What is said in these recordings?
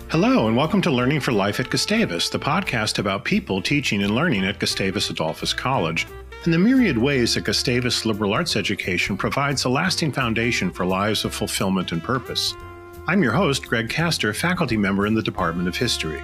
Hello, and welcome to Learning for Life at Gustavus, the podcast about people teaching and learning at Gustavus Adolphus College, and the myriad ways that Gustavus liberal arts education provides a lasting foundation for lives of fulfillment and purpose. I'm your host, Greg Castor, faculty member in the Department of History.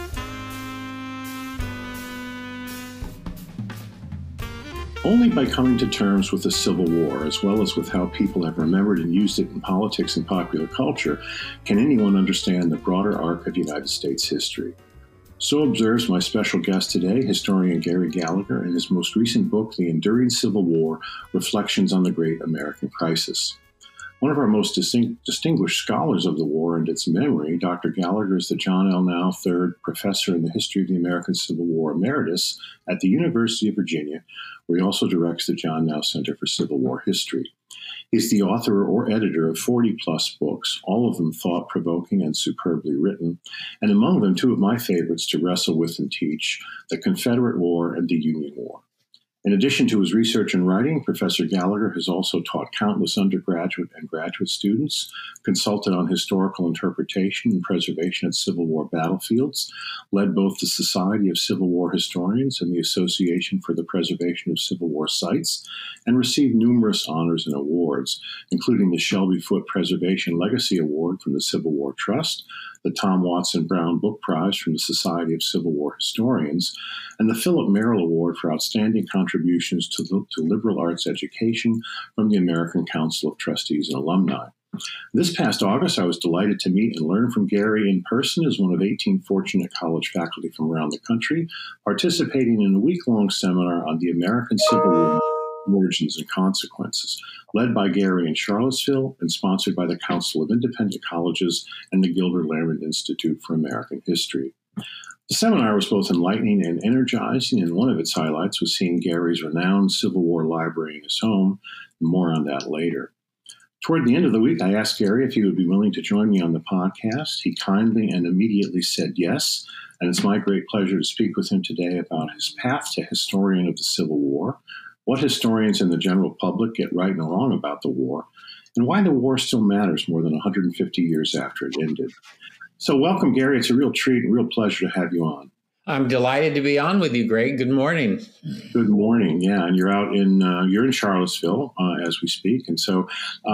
Only by coming to terms with the Civil War, as well as with how people have remembered and used it in politics and popular culture, can anyone understand the broader arc of United States history. So observes my special guest today, historian Gary Gallagher, in his most recent book, The Enduring Civil War, Reflections on the Great American Crisis. One of our most distinguished scholars of the war and its memory, Dr. Gallagher is the John L. Nau III Professor in the History of the American Civil War Emeritus at the University of Virginia, where he also directs the John Nau Center for Civil War History. He's the author or editor of 40-plus books, all of them thought-provoking and superbly written, and among them two of my favorites to wrestle with and teach, The Confederate War and The Union War. In addition to his research and writing, Professor Gallagher has also taught countless undergraduate and graduate students, consulted on historical interpretation and preservation at Civil War battlefields, led both the Society of Civil War Historians and the Association for the Preservation of Civil War Sites, and received numerous honors and awards, including the Shelby Foote Preservation Legacy Award from the Civil War Trust, the Tom Watson Brown Book Prize from the Society of Civil War Historians, and the Philip Merrill Award for Outstanding Contributions to Liberal Arts Education from the American Council of Trustees and Alumni. This past August, I was delighted to meet and learn from Gary in person as one of 18 fortunate college faculty from around the country, participating in a week-long seminar on the American Civil War origins and consequences, led by Gary in Charlottesville and sponsored by the Council of Independent Colleges and the Gilbert Lerman Institute for American History. The seminar was both enlightening and energizing, and one of its highlights was seeing Gary's renowned Civil War library in his home. More on that later. Toward the end of the week, I asked Gary if he would be willing to join me on the podcast. He kindly and immediately said yes, and it's my great pleasure to speak with him today about his path to historian of the Civil War, what historians and the general public get right and wrong about the war, and why the war still matters more than 150 years after it ended. So welcome, Gary. It's a real treat and real pleasure to have you on. I'm delighted to be on with you, Greg. Good morning. Good morning. Yeah, and you're in Charlottesville as we speak, and so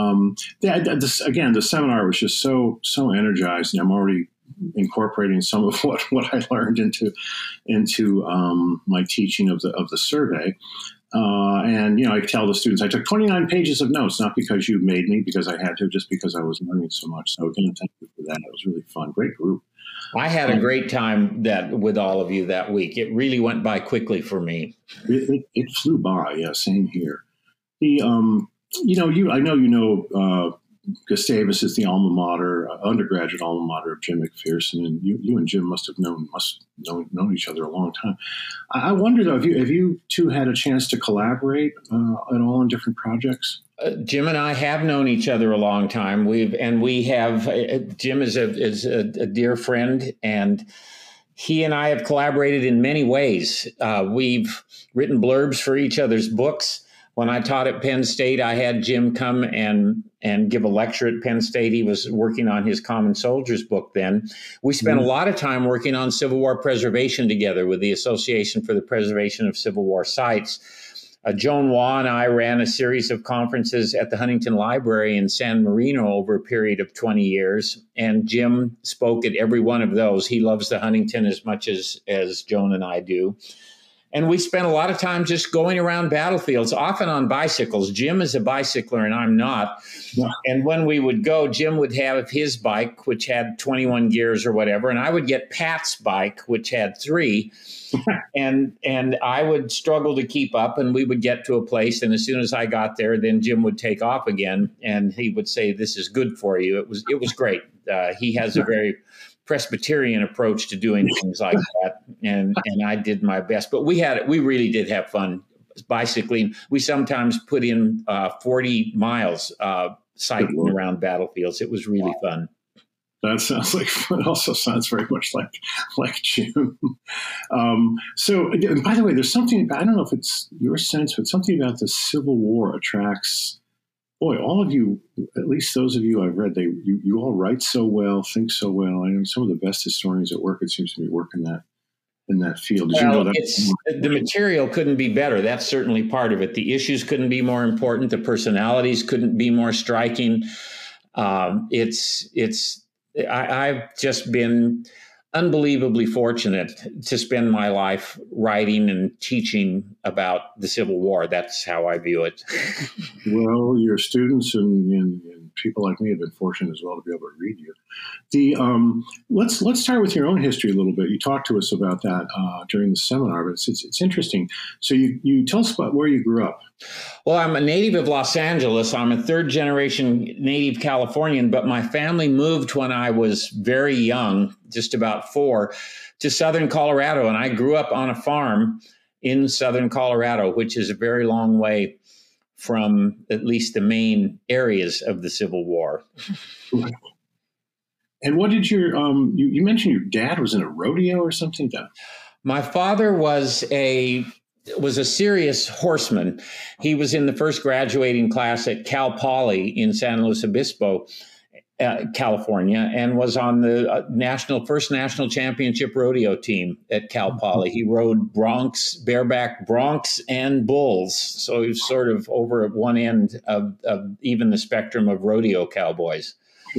the seminar was just so energizing. I'm already incorporating some of what I learned into my teaching of the survey. And I tell the students I took 29 pages of notes, not because you made me, because I had to, just because I was learning so much. So again, thank you for that. It was really fun. Great group. I had a great time with all of you that week. It really went by quickly for me. It flew by. Yeah, same here. I know Gustavus is the alma mater, undergraduate alma mater of Jim McPherson, and you and Jim must have known each other a long time. I wonder though, have you two had a chance to collaborate at all on different projects? Jim and I have known each other a long time. Jim is a dear friend, and he and I have collaborated in many ways. We've written blurbs for each other's books. When I taught at Penn State, I had Jim come and give a lecture at Penn State. He was working on his Common Soldiers book then. We spent a lot of time working on Civil War preservation together with the Association for the Preservation of Civil War Sites. Joan Waugh and I ran a series of conferences at the Huntington Library in San Marino over a period of 20 years, and Jim spoke at every one of those. He loves the Huntington as much as Joan and I do. And we spent a lot of time just going around battlefields, often on bicycles. Jim is a bicycler and I'm not. Yeah. And when we would go, Jim would have his bike, which had 21 gears or whatever, and I would get Pat's bike, which had 3. and I would struggle to keep up, and we would get to a place, and as soon as I got there, then Jim would take off again, and he would say, "This is good for you." It was great. He has a very Presbyterian approach to doing things like that, and I did my best. But we really did have fun bicycling. We sometimes put in 40 miles cycling around battlefields. It was really fun. That sounds like fun. It also sounds very much like Jim. So, and by the way, there's something, I don't know if it's your sense, but something about the Civil War attracts Boy, all of you, at least those of you I've read, you all write so well, think so well. I know some of the best historians at work, it seems to me, work in that field. Did you know Well, that? the material couldn't be better. That's certainly part of it. The issues couldn't be more important. The personalities couldn't be more striking. I've just been unbelievably fortunate to spend my life writing and teaching about the Civil War. That's how I view it. Well, your students and people like me have been fortunate as well to be able to read you. Let's start with your own history a little bit. You talked to us about that during the seminar, but it's interesting. So you tell us about where you grew up. Well, I'm a native of Los Angeles. I'm a third generation native Californian, but my family moved when I was very young, just about 4, to southern Colorado. And I grew up on a farm in southern Colorado, which is a very long way from at least the main areas of the Civil War. And what did you mentioned your dad was in a rodeo or something? My father was a serious horseman. He was in the first graduating class at Cal Poly in San Luis Obispo, California, and was on the first national championship rodeo team at Cal Poly. He rode broncs, bareback broncs, and bulls. So he was sort of over at one end of even the spectrum of rodeo cowboys.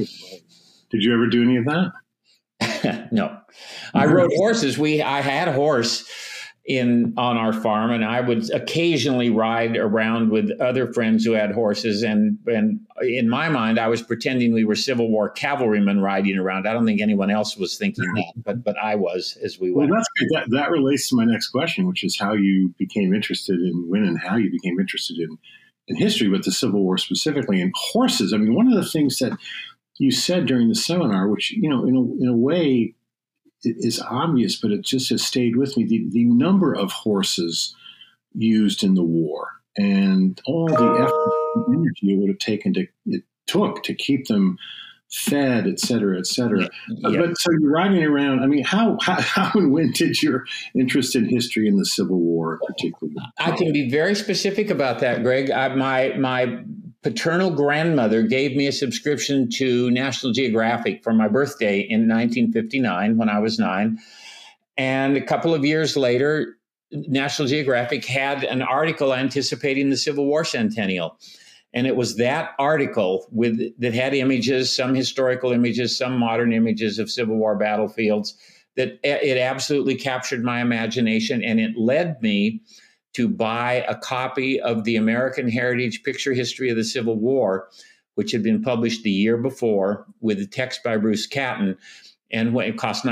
Did you ever do any of that? No, I rode horses. I had a horse on our farm, and I would occasionally ride around with other friends who had horses. And in my mind, I was pretending we were Civil War cavalrymen riding around. I don't think anyone else was thinking that, but I was as we went. Well, that's good. That relates to my next question, which is how you became interested in when and how you became interested in history, but the Civil War specifically, and horses. I mean, one of the things that you said during the seminar, which, in a way is obvious, but it just has stayed with me, the number of horses used in the war and all the effort and energy it took to keep them fed, et cetera, et cetera. Yeah. But so you're riding around. I mean, how and when did your interest in history and the Civil War in particular? I can be very specific about that, Greg. My paternal grandmother gave me a subscription to National Geographic for my birthday in 1959 when I was 9. And a couple of years later, National Geographic had an article anticipating the Civil War centennial. And it was that article that had images, some historical images, some modern images of Civil War battlefields, that it absolutely captured my imagination. And it led me to buy a copy of the American Heritage Picture History of the Civil War, which had been published the year before with a text by Bruce Catton. And when it cost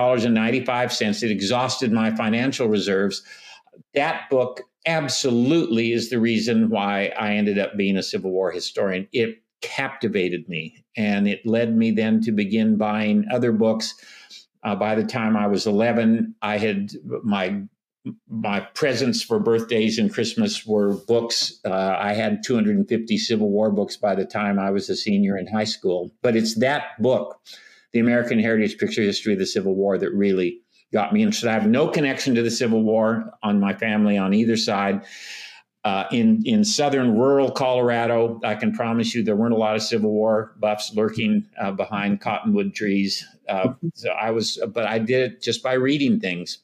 $19.95, it exhausted my financial reserves. That book absolutely is the reason why I ended up being a Civil War historian. It captivated me, and it led me then to begin buying other books. By the time I was 11, I had my presents for birthdays and Christmas were books. I had 250 Civil War books by the time I was a senior in high school. But it's that book, The American Heritage Picture History of the Civil War, that really got me interested. I have no connection to the Civil War on my family on either side. In southern rural Colorado, I can promise you there weren't a lot of Civil War buffs lurking behind cottonwood trees. But I did it just by reading things.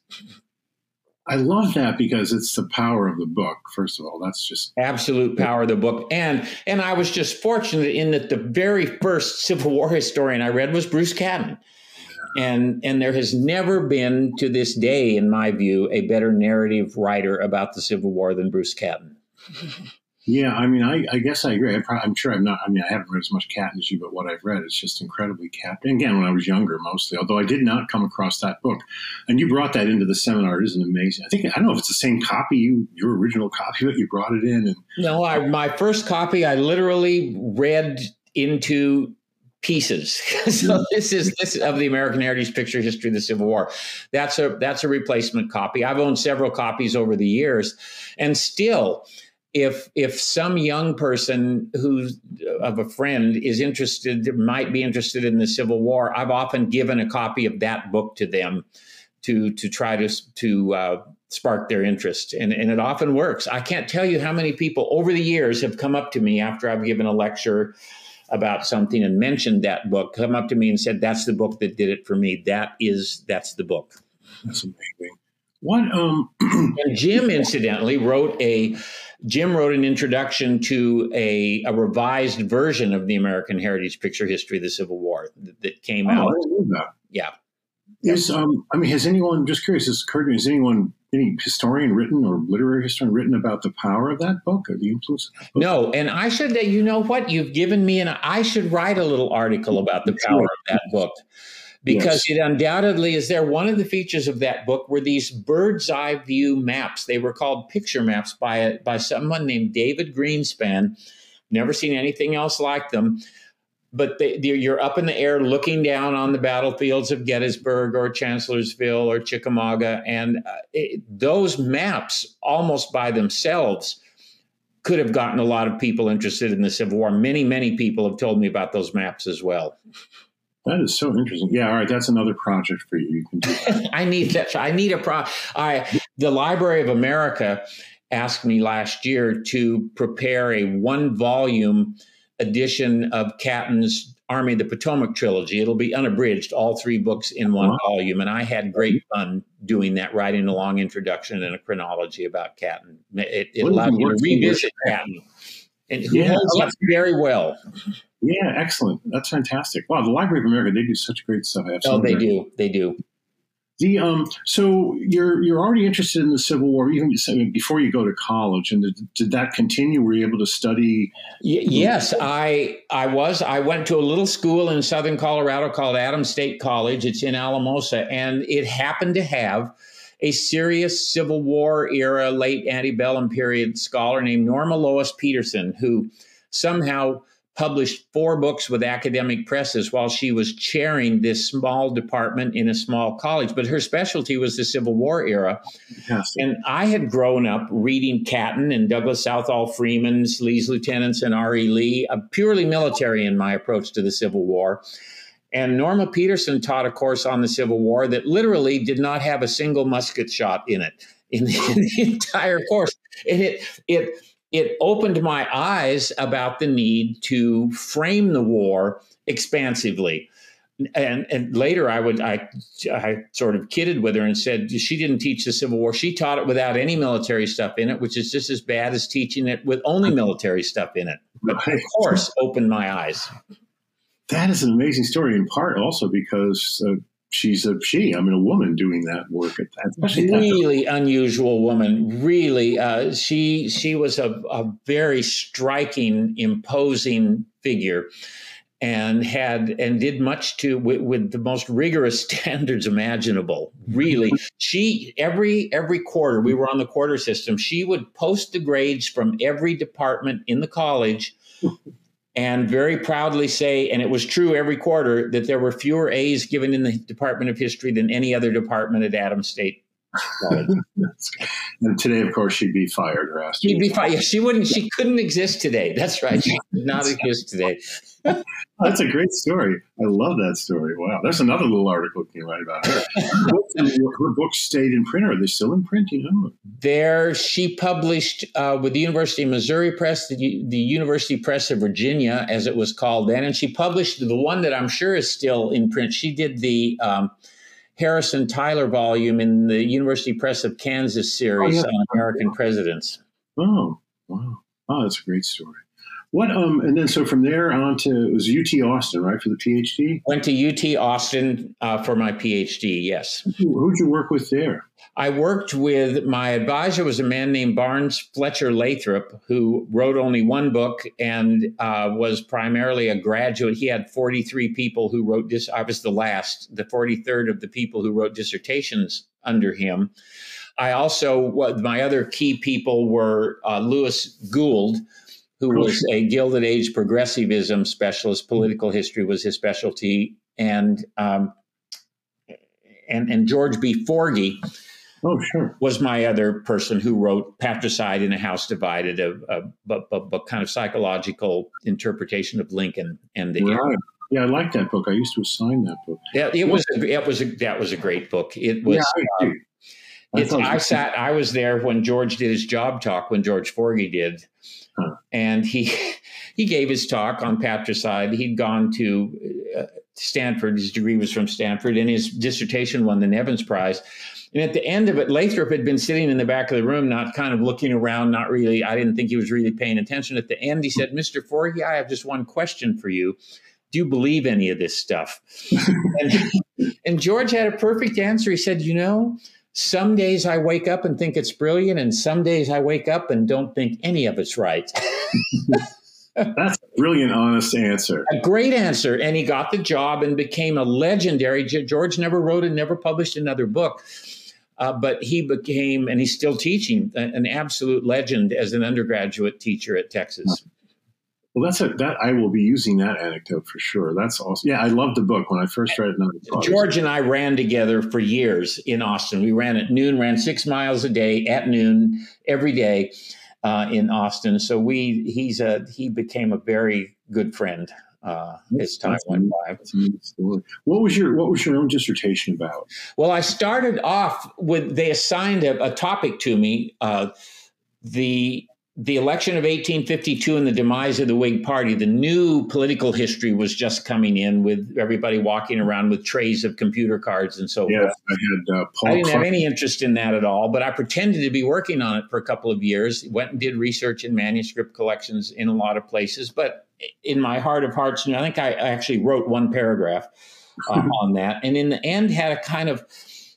I love that because it's the power of the book. First of all, that's just absolute power of the book. And I was just fortunate in that the very first Civil War historian I read was Bruce Catton. And there has never been, to this day, in my view, a better narrative writer about the Civil War than Bruce Catton. Yeah, I mean, I guess I agree. I'm sure I'm not. I mean, I haven't read as much Catton as you, but what I've read is just incredibly captivating. Again, when I was younger, mostly, although I did not come across that book. And you brought that into the seminar. It isn't amazing. I don't know if it's the same copy, your original copy, but you brought it in. And no, my first copy, I literally read into pieces. So this is of the American Heritage Picture History of the Civil War. That's a replacement copy. I've owned several copies over the years, and still, if some young person of a friend is might be interested in the Civil War, I've often given a copy of that book to them to try to spark their interest. And it often works. I can't tell you how many people over the years have come up to me after I've given a lecture about something and mentioned that book, come up to me and said, that's the book that did it for me. That's the book. That's amazing. What and Jim incidentally wrote an introduction to a revised version of the American Heritage Picture History of the Civil War that came out. I didn't know that. Yeah. Has anyone, just curious, any historian written or literary historian written about the power of that book or the influence of that book? No, and I should, you know what, you've given me, I should write a little article about the power of that book, because it undoubtedly is there. One of the features of that book were these bird's eye view maps. They were called picture maps by someone named David Greenspan. Never seen anything else like them. But you're up in the air looking down on the battlefields of Gettysburg or Chancellorsville or Chickamauga. And those maps, almost by themselves, could have gotten a lot of people interested in the Civil War. Many, many people have told me about those maps as well. That is so interesting. Yeah, all right, that's another project for you. You can do that. I need the Library of America asked me last year to prepare a 1-volume edition of Catton's Army of the Potomac trilogy. It'll be unabridged, all 3 books in one volume. And I had great fun doing that, writing a long introduction and a chronology about Catton. It allowed me to revisit Catton, and who holds up very well. Yeah, excellent. That's fantastic. Wow, the Library of America, they do such great stuff. They do. They do. So you're already interested in the Civil War even before you go to college, and did that continue? Were you able to study? Yes, I was. I went to a little school in southern Colorado called Adams State College. It's in Alamosa, and it happened to have a serious Civil War era, late antebellum period scholar named Norma Lois Peterson, who somehow published 4 books with academic presses while she was chairing this small department in a small college. But her specialty was the Civil War era. Yes. And I had grown up reading Catton and Douglas Southall Freeman's Lee's Lieutenants and R.E. Lee, purely military in my approach to the Civil War. And Norma Peterson taught a course on the Civil War that literally did not have a single musket shot in it, in the entire course. And it opened my eyes about the need to frame the war expansively. And later I sort of kidded with her and said she didn't teach the Civil War. She taught it without any military stuff in it, which is just as bad as teaching it with only military stuff in it. But the course opened my eyes. That is an amazing story, in part also because she's a woman doing that work at that. Really unusual woman. Really, she was a very striking, imposing figure, and did much with the most rigorous standards imaginable. Really, every quarter, we were on the quarter system. She would post the grades from every department in the college. And very proudly say, and it was true every quarter, that there were fewer A's given in the Department of History than any other department at Adams State College. And today, of course, she'd be fired or asked. She'd be fired. Yeah, she couldn't exist today. That's right. She could not exist today. That's a great story. I love that story. Wow. There's another little article you can write about her. Her books stayed in print. Are they still in print? You know? She published with the University of Missouri Press, the University Press of Virginia, as it was called then. And she published the one that I'm sure is still in print. She did the Harrison Tyler volume in the University Press of Kansas series on American presidents. Oh, wow. Oh, that's a great story. What and then so from there on to, it was UT Austin, right, for the PhD? Went to UT Austin for my PhD, yes. Who'd you work with there? I worked with, my advisor was a man named Barnes Fletcher Lathrop, who wrote only 1 book and was primarily a graduate. He had 43 people who wrote this. I was the 43rd of the people who wrote dissertations under him. I also, my other key people were Lewis Gould, who was a Gilded Age progressivism specialist. Political history was his specialty, and George B. Forgy was my other person who wrote Patricide in a House Divided, but kind of psychological interpretation of Lincoln and the era. Yeah, I like that book. I used to assign that book. Yeah, that was a great book. It was. Yeah, I was there when George did his job talk, when George Forgy did. Huh. And he gave his talk on patricide. He'd gone to Stanford. His degree was from Stanford, and his dissertation won the Nevins Prize. And at the end of it, Lathrop had been sitting in the back of the room, not kind of looking around, not really. I didn't think he was really paying attention. At the end, he said, "Mr. Forgy, I have just one question for you. Do you believe any of this stuff?" and George had a perfect answer. He said, some days I wake up and think it's brilliant, and some days I wake up and don't think any of it's right. That's a brilliant, honest answer. A great answer. And he got the job and became a legendary. George never wrote and never published another book. But he became, and he's still teaching, an absolute legend as an undergraduate teacher at Texas. Well, that I will be using that anecdote for sure. That's awesome. Yeah, I loved the book when I first read it. George and I ran together for years in Austin. We ran at noon, ran 6 miles a day at noon every day in Austin. So he became a very good friend as time went by. What was your own dissertation about? Well, I started off with, they assigned a topic to me, the election of 1852 and the demise of the Whig Party. The new political history was just coming in, with everybody walking around with trays of computer cards and so forth. I didn't have any interest in that at all, but I pretended to be working on it for a couple of years, went and did research in manuscript collections in a lot of places. But in my heart of hearts, I think I actually wrote one paragraph on that. And in the end, had a kind of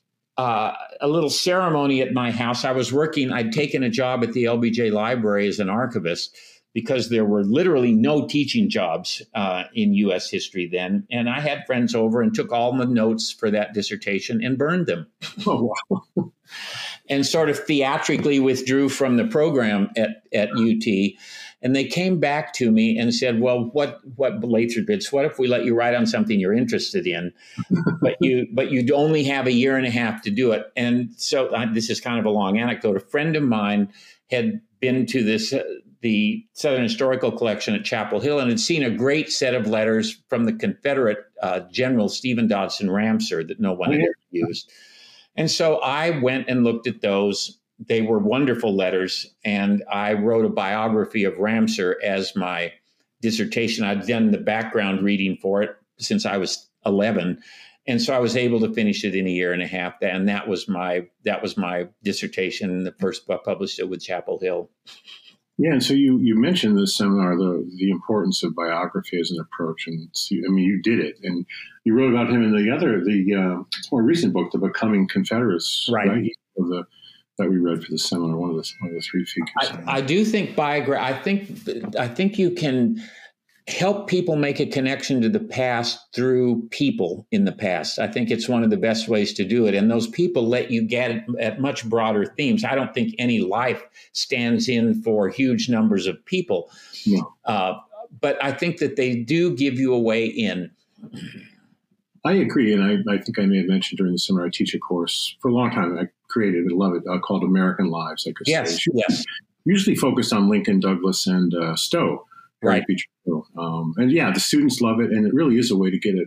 a little ceremony at my house. I'd taken a job at the LBJ Library as an archivist because there were literally no teaching jobs in U.S. history then. And I had friends over and took all the notes for that dissertation and burned them. Oh, wow. And sort of theatrically withdrew from the program at UT. And they came back to me and said, well, what Lathrop, what if we let you write on something you're interested in, but you'd only have a year and a half to do it. And so this is kind of a long anecdote. A friend of mine had been to the Southern Historical Collection at Chapel Hill and had seen a great set of letters from the Confederate General Stephen Dodson Ramseur that no one had ever used. And so I went and looked at those. They were wonderful letters, and I wrote a biography of Ramseur as my dissertation. I'd done the background reading for it since I was 11, and so I was able to finish it in a year and a half. And that was my dissertation. The first book, published it with Chapel Hill. Yeah, and so you mentioned this seminar, the importance of biography as an approach, and you did it, and you wrote about him in the more recent book, The Becoming Confederates, right? That we read for the seminar, one of the three figures. I do think I think you can help people make a connection to the past through people in the past. I think it's one of the best ways to do it. And those people let you get at much broader themes. I don't think any life stands in for huge numbers of people. No. But I think that they do give you a way in. I agree. And I think I may have mentioned during the seminar, I teach a course for a long time. I created and love it called American Lives. Yes. Usually focused on Lincoln, Douglas, and Stowe. Right. And yeah, the students love it. And it really is a way to get it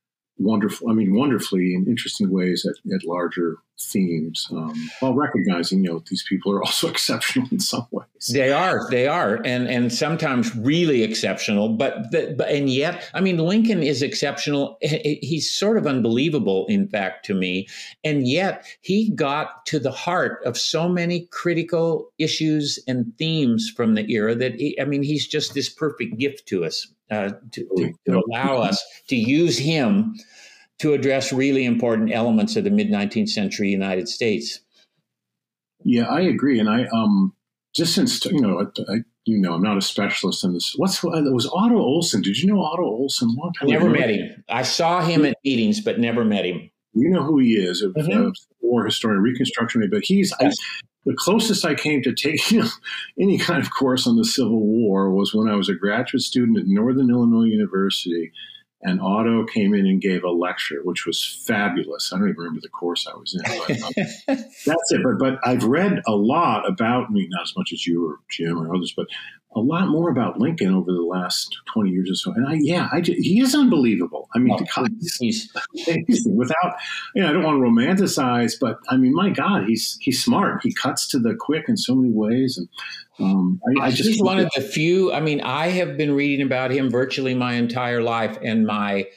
wonderfully in interesting ways at larger themes, while recognizing, these people are also exceptional in some ways. They are, and sometimes really exceptional. But yet, Lincoln is exceptional. He's sort of unbelievable, in fact, to me. And yet, he got to the heart of so many critical issues and themes from the era that he's just this perfect gift to us. To allow us to use him to address really important elements of the mid-19th century United States. Yeah, I agree. And I, just since, I'm not a specialist in this. It was Otto Olson. Did you know Otto Olson? Long time Never met him. I saw him at meetings, but never met him. You know who he is, a war historian, Reconstruction. But the closest I came to taking any kind of course on the Civil War was when I was a graduate student at Northern Illinois University, and Otto came in and gave a lecture, which was fabulous. I don't even remember the course I was in. But, that's it. But I've read a lot about, not as much as you or Jim or others, but a lot more about Lincoln over the last 20 years or so. And he is unbelievable. I mean, he's amazing. Without, I don't want to romanticize, but I mean, my God, he's smart. He cuts to the quick in so many ways. And he's one of the few. I mean, I have been reading about him virtually my entire life, and my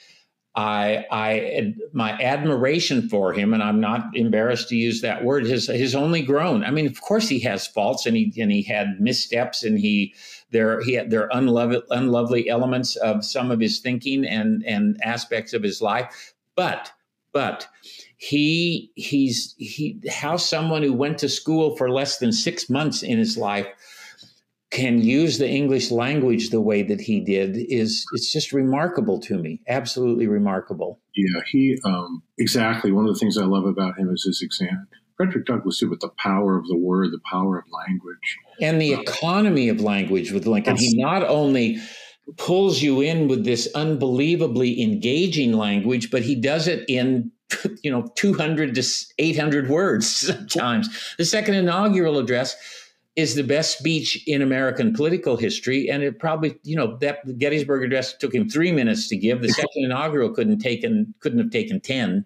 admiration for him, and I'm not embarrassed to use that word, has only grown. I mean, of course he has faults, and he had missteps, and there are unlovely elements of some of his thinking and aspects of his life, but how someone who went to school for less than 6 months in his life can use the English language the way that he did it's just remarkable to me. Absolutely remarkable. Yeah, exactly. One of the things I love about him is his exam. Frederick Douglass did with the power of the word, the power of language. And the economy of language with Lincoln. He not only pulls you in with this unbelievably engaging language, but he does it in 200 to 800 words sometimes. The second inaugural address is the best speech in American political history. And it probably, that Gettysburg Address took him 3 minutes to give. The second inaugural couldn't have taken 10.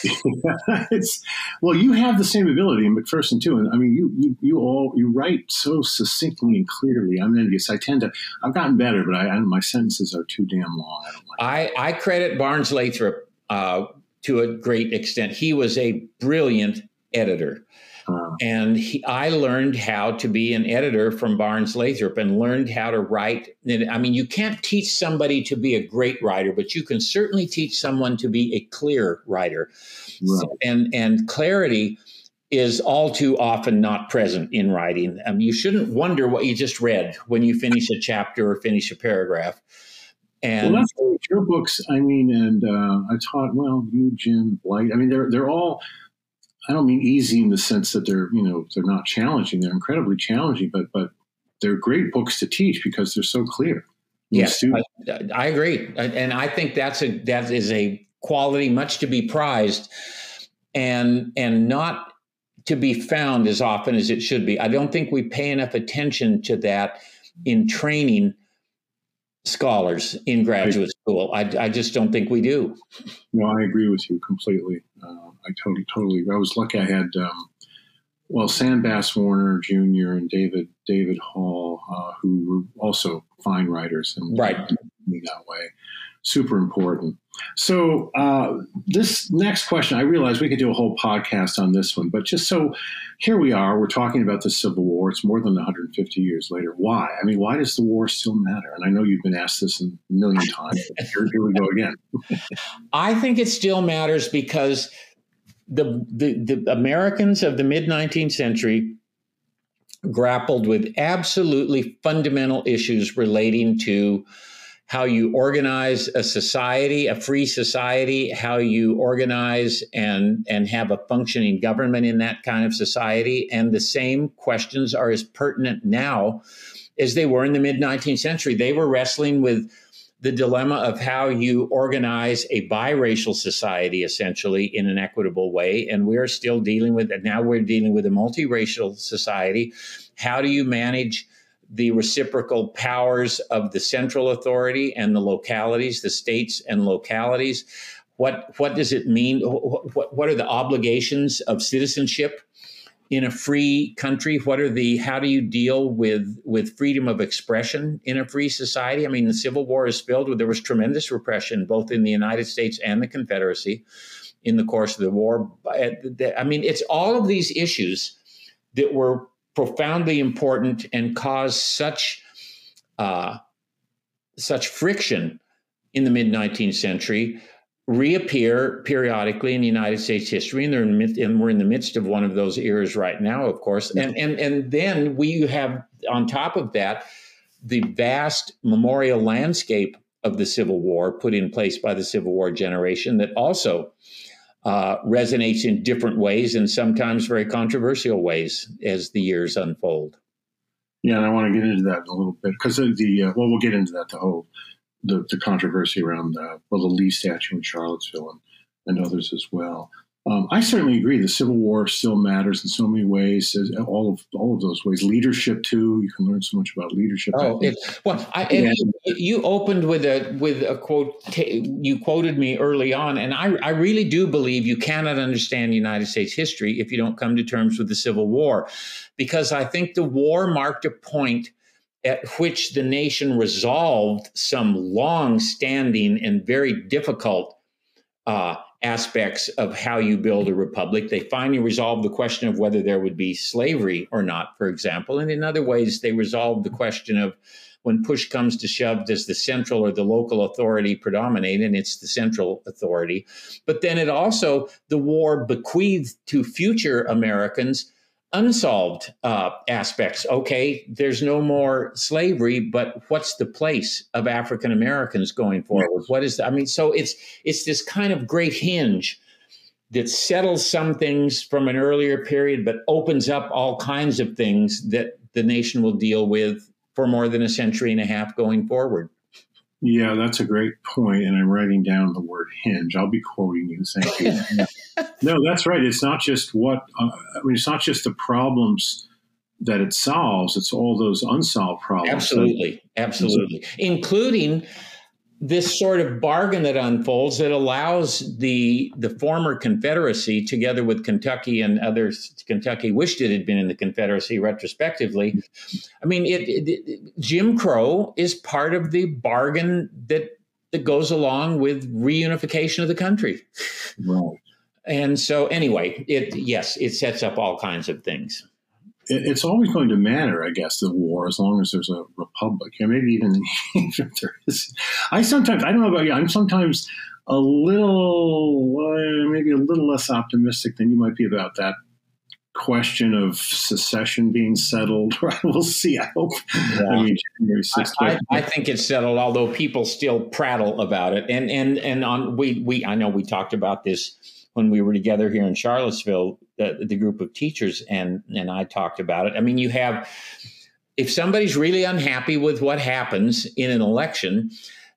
Well, you have the same ability in McPherson too. And I mean, you write so succinctly and clearly. I'm envious. I've gotten better, but my sentences are too damn long. I credit Barnes Lathrop to a great extent. He was a brilliant editor. And I learned how to be an editor from Barnes Lathrop and learned how to write. I mean, you can't teach somebody to be a great writer, but you can certainly teach someone to be a clear writer. Right. And clarity is all too often not present in writing. You shouldn't wonder what you just read when you finish a chapter or finish a paragraph. And that's your books. I mean, and I taught, you, Jim, Blight. I mean, they're all. I don't mean easy in the sense that they're not challenging. They're incredibly challenging, but they're great books to teach because they're so clear. Yes, I agree, and I think that is a quality much to be prized, and not to be found as often as it should be. I don't think we pay enough attention to that in training scholars in graduate school. I just don't think we do. No, I agree with you completely. I totally. I was lucky. I had Sam Bass Warner Jr. and David Hall, who were also fine writers, and right me that way. Super important. So this next question, I realize we could do a whole podcast on this one, but just so here we are, we're talking about the Civil War. It's more than 150 years later. Why? I mean, why does the war still matter? And I know you've been asked this a million times. Here we go again. I think it still matters because the Americans of the mid-19th century grappled with absolutely fundamental issues relating to how you organize a society, a free society, how you organize and have a functioning government in that kind of society. And the same questions are as pertinent now as they were in the mid-19th century. They were wrestling with the dilemma of how you organize a biracial society, essentially, in an equitable way. And we're still dealing with it. Now we're dealing with a multiracial society. How do you manage the reciprocal powers of the central authority and the localities, the states and localities? What does it mean? What are the obligations of citizenship in a free country? How do you deal with freedom of expression in a free society? I mean, the Civil War is filled with, there was tremendous repression, both in the United States and the Confederacy in the course of the war. I mean, it's all of these issues that were profoundly important and caused such friction in the mid-19th century reappear periodically in United States history, and we're in the midst of one of those eras right now, of course. And then we have, on top of that, the vast memorial landscape of the Civil War put in place by the Civil War generation that also resonates in different ways and sometimes very controversial ways as the years unfold. Yeah, and I want to get into that in a little bit because of we'll get into that, the controversy around the Lee statue in Charlottesville and others as well. I certainly agree. The Civil War still matters in so many ways. All of those ways. Leadership too. You can learn so much about leadership. Oh, you opened with a quote. You quoted me early on, and I really do believe you cannot understand United States history if you don't come to terms with the Civil War, because I think the war marked a point at which the nation resolved some long-standing and very difficult aspects of how you build a republic. They finally resolved the question of whether there would be slavery or not, for example. And in other ways, they resolved the question of when push comes to shove, does the central or the local authority predominate? And it's the central authority. But then it also, the war bequeathed to future Americans unsolved aspects. Okay, there's no more slavery, but what's the place of African Americans going forward? What is that? I mean, so it's this kind of great hinge that settles some things from an earlier period, but opens up all kinds of things that the nation will deal with for more than a century and a half going forward. Yeah, that's a great point, and I'm writing down the word hinge. I'll be quoting you. Thank you. No, that's right. It's not just it's not just the problems that it solves. It's all those unsolved problems. Absolutely, including this sort of bargain that unfolds that allows the former Confederacy, together with Kentucky and others. Kentucky wished it had been in the Confederacy retrospectively. I mean, Jim Crow is part of the bargain that goes along with reunification of the country. Right. And so anyway, it sets up all kinds of things. It's always going to matter, I guess, the war, as long as there's a republic. And maybe even if there is. I don't know about you, I'm sometimes maybe a little less optimistic than you might be about that question of secession being settled. We'll see. I hope. Yeah. I mean, January 6th. I think it's settled, although people still prattle about it. And I know we talked about this when we were together here in Charlottesville, the group of teachers, and I talked about it. I mean, if somebody's really unhappy with what happens in an election,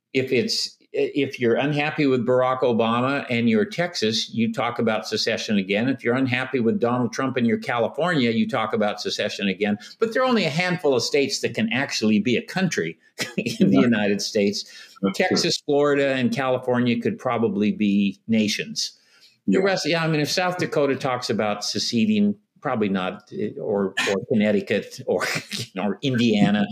if you're unhappy with Barack Obama and you're Texas, you talk about secession again. If you're unhappy with Donald Trump and you're California, you talk about secession again. But there are only a handful of states that can actually be a country in the United States. That's Texas, true. Florida, and California could probably be nations. The rest, I mean, if South Dakota talks about seceding, probably not, or Connecticut or Indiana.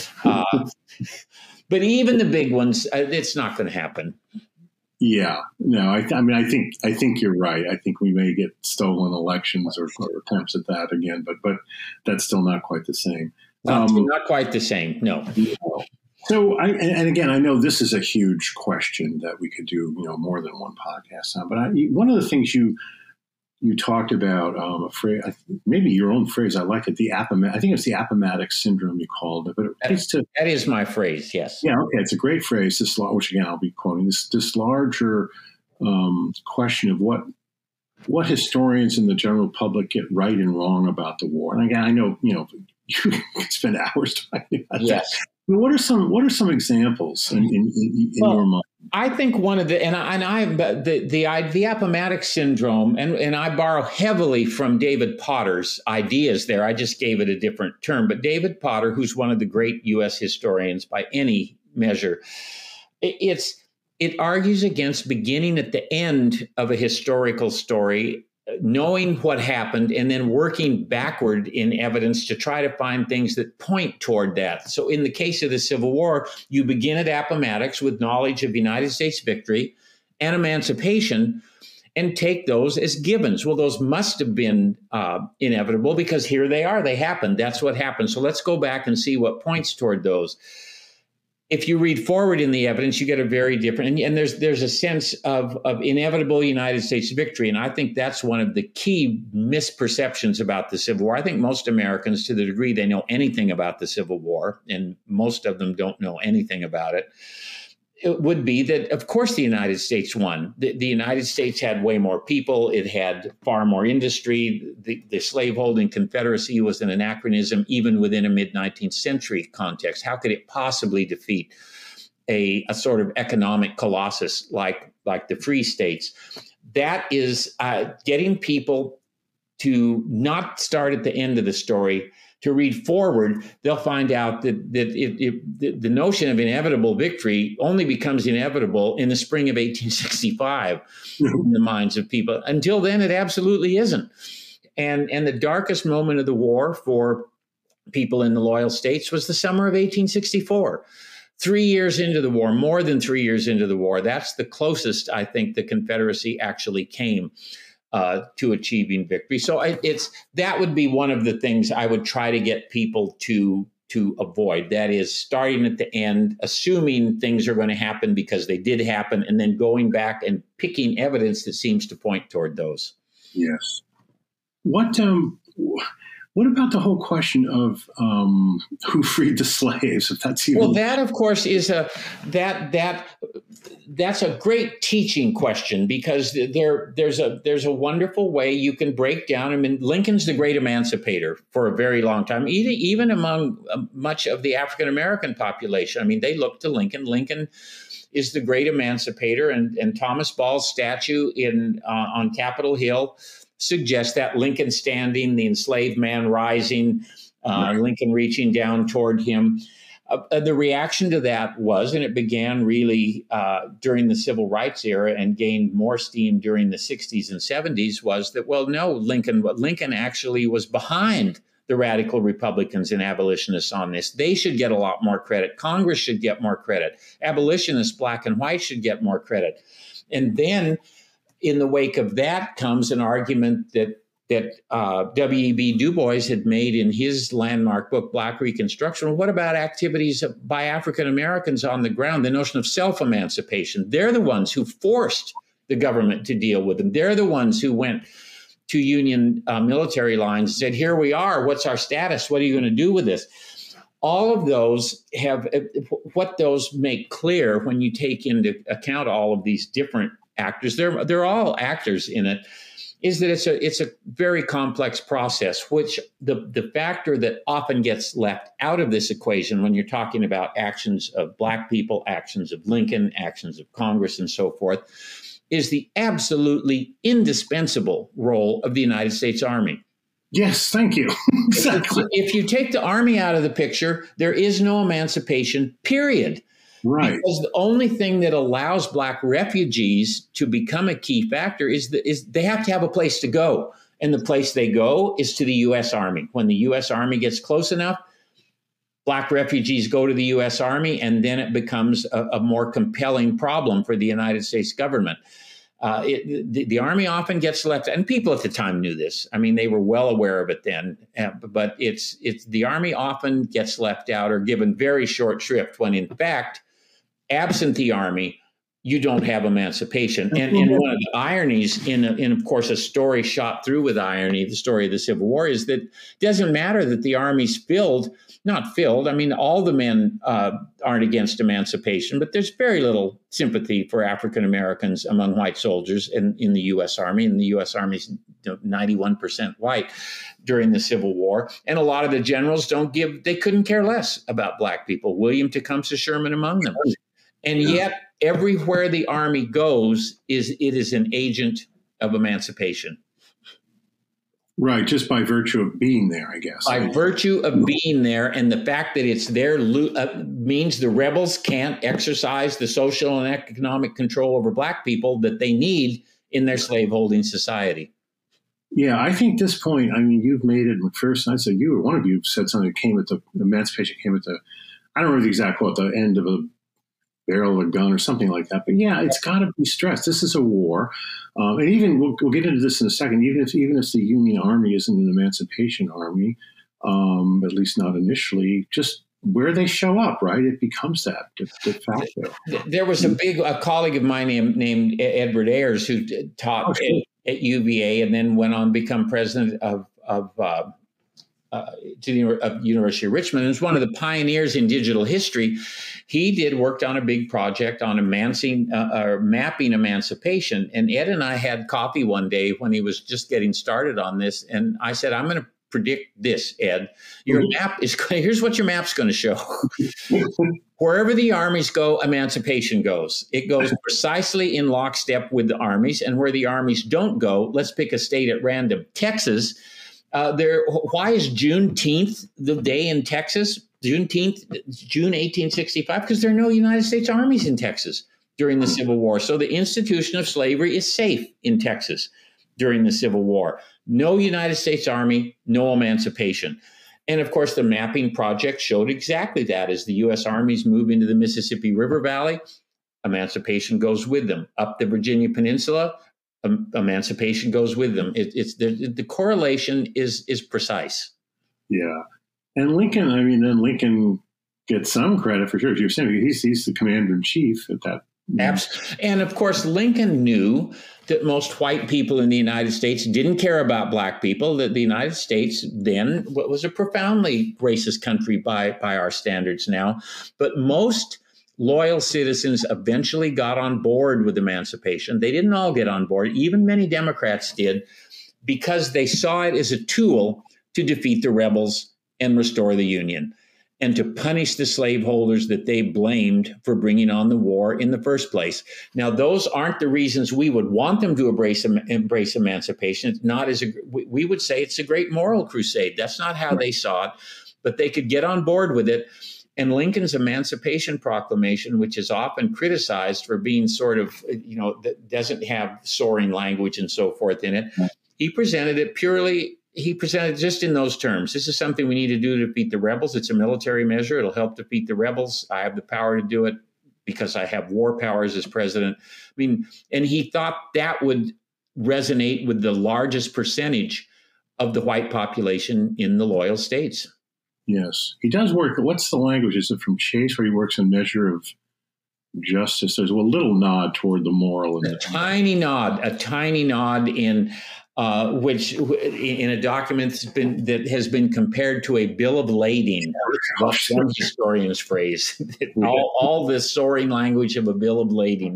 But even the big ones, it's not going to happen. Yeah, no, I think you're right. I think we may get stolen elections or attempts at that again, but that's still not quite the same. Not quite the same. No. So, and again, I know this is a huge question that we could do, more than one podcast on. But one of the things you talked about, maybe your own phrase, I like it. I think it's the Appomattox syndrome you called it. But that is my phrase. Yes. Yeah. Okay. It's a great phrase. Which again I'll be quoting. This larger question of what historians and the general public get right and wrong about the war. And again, I know you can spend hours talking about that. What are some examples in your mind? I think one of the Appomattox syndrome, and I borrow heavily from David Potter's ideas there. I just gave it a different term, but David Potter, who's one of the great U.S. historians by any measure, it argues against beginning at the end of a historical story, knowing what happened, and then working backward in evidence to try to find things that point toward that. So in the case of the Civil War, you begin at Appomattox with knowledge of United States victory and emancipation and take those as givens. Well, those must have been inevitable because here they are. They happened. That's what happened. So let's go back and see what points toward those. If you read forward in the evidence, you get a very different, and there's a sense of inevitable United States victory. And I think that's one of the key misperceptions about the Civil War. I think most Americans, to the degree they know anything about the Civil War, and most of them don't know anything about it, it would be that, of course, the United States won. The United States had way more people. It had far more industry. The slaveholding Confederacy was an anachronism even within a mid-19th century context. How could it possibly defeat a sort of economic colossus like the free states? that is getting people to not start at the end of the story, to read forward. They'll find out that the notion of inevitable victory only becomes inevitable in the spring of 1865 in the minds of people. Until then, it absolutely isn't. And the darkest moment of the war for people in the loyal states was the summer of 1864. 3 years into the war, more than 3 years into the war, that's the closest I think the Confederacy actually came to achieving victory. So that would be one of the things I would try to get people to avoid. That is starting at the end, assuming things are going to happen because they did happen, and then going back and picking evidence that seems to point toward those. Yes. What about the whole question of who freed the slaves? If that's even well, that of course is that's a great teaching question, because there's a wonderful way you can break down. I mean, Lincoln's the great emancipator for a very long time, even among much of the African American population. I mean, they look to Lincoln. Lincoln is the great emancipator, and Thomas Ball's statue on Capitol Hill suggests that, Lincoln standing, the enslaved man rising, Lincoln reaching down toward him. The reaction to that was, and it began really during the Civil Rights era and gained more steam during the 60s and 70s, was that, well, no, Lincoln actually was behind the radical Republicans and abolitionists on this. They should get a lot more credit. Congress should get more credit. Abolitionists, black and white, should get more credit. And then in the wake of that comes an argument that W.E.B. Du Bois had made in his landmark book, Black Reconstruction. Well, what about activities by African Americans on the ground? The notion of self-emancipation. They're the ones who forced the government to deal with them. They're the ones who went to Union military lines and said, here we are, what's our status? What are you going to do with this? All of those have, what those make clear when you take into account all of these different actors, they're all actors in it, is that it's a very complex process, which the factor that often gets left out of this equation when you're talking about actions of black people, actions of Lincoln, actions of Congress, and so forth, is the absolutely indispensable role of the United States Army. Yes, thank you. Exactly. If you take the Army out of the picture, there is no emancipation, period. Right. Because the only thing that allows black refugees to become a key factor is they have to have a place to go. And the place they go is to the U.S. Army. When the U.S. Army gets close enough, black refugees go to the U.S. Army, and then it becomes a more compelling problem for the United States government. The Army often gets left, and people at the time knew this. I mean, they were well aware of it then. But it's the Army often gets left out or given very short shrift, when in fact, absent the Army, you don't have emancipation. And one of the ironies in of course, a story shot through with irony, the story of the Civil War, is that it doesn't matter that the Army's not filled. I mean, all the men aren't against emancipation, but there's very little sympathy for African Americans among white soldiers in the U.S. Army. And the U.S. Army's 91% white during the Civil War. And a lot of the generals they couldn't care less about black people. William Tecumseh Sherman among them. And yet, everywhere the Army goes, it is an agent of emancipation. Right, just by virtue of being there, I guess. By virtue of being there, and the fact that it's there means the rebels can't exercise the social and economic control over black people that they need in their slaveholding society. Yeah, I think this point, I mean, you've made it, McPherson. I said one of you said something that came at the emancipation came at the, I don't remember the exact quote, the end of a barrel of a gun or something like that. But yeah, it's got to be stressed. This is a war. And even, we'll get into this in a second, even if the Union Army isn't an emancipation army, at least not initially, just where they show up, right? It becomes that de facto. There was a colleague of mine named Edward Ayers who taught at UVA and then went on to become president of University of Richmond. He was one of the pioneers in digital history. He worked on a big project on mapping emancipation. And Ed and I had coffee one day when he was just getting started on this. And I said, I'm going to predict this, Ed. Your map is, here's what your map's going to show. Wherever the armies go, emancipation goes. It goes precisely in lockstep with the armies. And where the armies don't go, let's pick a state at random. Texas, why is Juneteenth the day in Texas? Juneteenth, June 1865, because there are no United States armies in Texas during the Civil War. So the institution of slavery is safe in Texas during the Civil War. No United States Army, no emancipation. And of course, the mapping project showed exactly that. As the U.S. armies move into the Mississippi River Valley, emancipation goes with them. Up the Virginia Peninsula, emancipation goes with them. The correlation is precise. Yeah. And Lincoln, I mean, then Lincoln gets some credit for sure. As you're saying, he's the commander in chief at that. Absolutely. And of course, Lincoln knew that most white people in the United States didn't care about black people, that the United States then was a profoundly racist country by our standards now. But most loyal citizens eventually got on board with emancipation. They didn't all get on board. Even many Democrats did, because they saw it as a tool to defeat the rebels and restore the Union, and to punish the slaveholders that they blamed for bringing on the war in the first place. Now, those aren't the reasons we would want them to embrace emancipation. It's not we would say it's a great moral crusade. That's not how they saw it, but they could get on board with it. And Lincoln's Emancipation Proclamation, which is often criticized for being sort of, that doesn't have soaring language and so forth in it, he presented just in those terms. This is something we need to do to defeat the rebels. It's a military measure. It'll help defeat the rebels. I have the power to do it because I have war powers as president. I mean, and he thought that would resonate with the largest percentage of the white population in the loyal states. Yes. He does work. What's the language? Is it from Chase, where he works in Measure of Justice? There's a little nod toward the moral. A tiny nod in which in a document that has been compared to a bill of lading. One historian's phrase. all this soaring language of a bill of lading.